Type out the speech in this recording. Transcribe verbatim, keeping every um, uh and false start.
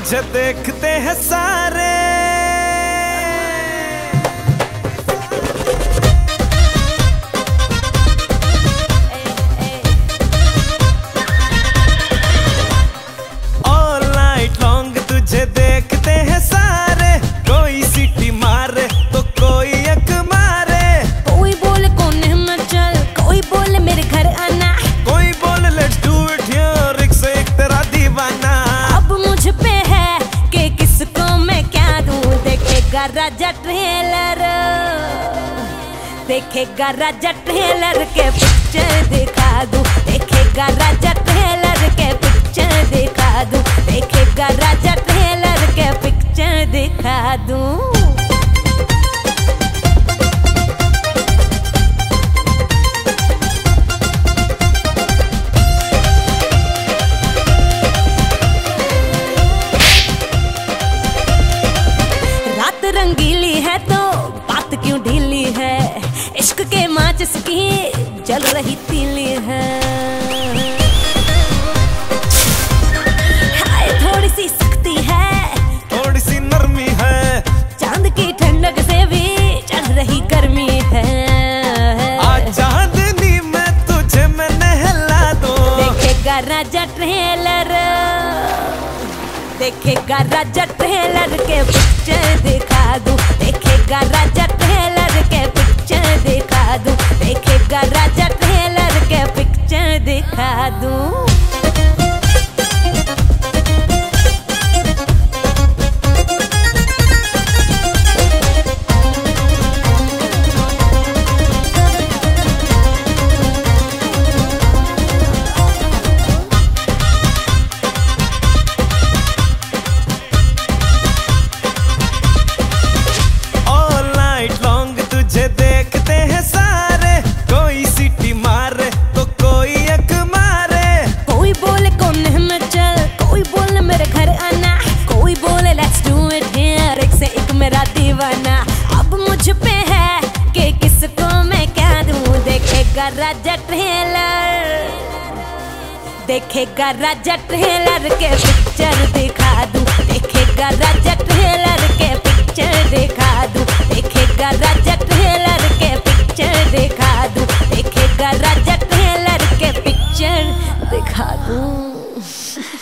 तुझे देखते हैं सारे। ऑल नाइट लॉन्ग तुझे देखते हैं सारे। कोई सीटी मारे तो कोई एक मारे। कोई बोले कोने में चल, कोई बोले मेरे घर आना, कोई बोले लेट्स डू इट हियर, एक से एक तेरा दीवाना। अब मुझ पे है कि किसको मैं क्या दूं। देखेगा राजा ट्रेलर, देखेगा राजा ट्रेलर के पिक्चर दिखा दूं। देखेगा राजा ट्रेलर के पिक्चर दिखा दूं। देखेगा राजा ट्रेलर के पिक्चर दिखा दूं। रंगीली है तो बात क्यों ढीली है। इश्क के माचिस की जल रही तीली है। हाय थोड़ी सी सख्ती है, थोड़ी सी नरमी है। चांद की ठंडक से भी चढ़ रही गर्मी है। आज चांदनी में तुझे मैं नहला दूं। देखेगा राजा ट्रेलर, देखेगा राजा ट्रेलर के पिक्चर दिखा दूं। देखेगा राजा ट्रेलर के पिक्चर दिखा दूं। देखेगा राजा ट्रेलर के पिक्चर दिखा दूं। तुझे देखते हैं सारे। कोई सीटी मारे तो कोई एक मारे। कोई बोले कोने में चल, कोई बोले मेरे घर आना, कोई बोले लेट्स डू इट हियर, एक से एक मेरा दीवाना। अब मुझ पे है कि किसको मैं क्या दूं। देखेगा राजा ट्रेलर, देखेगा राजा ट्रेलर के पिक्चर दिखा दूं। देखेगा राजा ट्रेलर के पिक्चर दिखा दूं। देखेगा राजा ट्रेलर के पिक्चर दिखा दूं। देखेगा राजा ट्रेलर के पिक्चर दिखा दूं।